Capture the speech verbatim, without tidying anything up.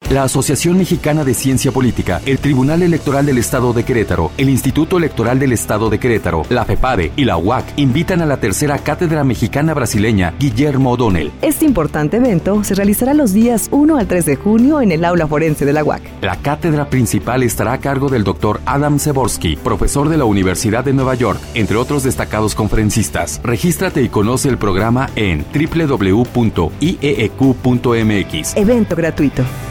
La Asociación Mexicana de Ciencia Política, el Tribunal Electoral del Estado de Querétaro, el Instituto Electoral del Estado de Querétaro, la FEPADE y la U A C invitan a la tercera Cátedra Mexicana Brasileña Guillermo O'Donnell. Este importante evento se realizará los días uno al tres de junio en el aula forense de la U A C. La cátedra principal estará a cargo del doctor Adam Seborski, profesor de la Universidad de Nueva York, entre otros destacados conferencistas. Regístrate y conoce el programa en doble u doble u doble u punto i e e cu punto m x. Evento gratuito.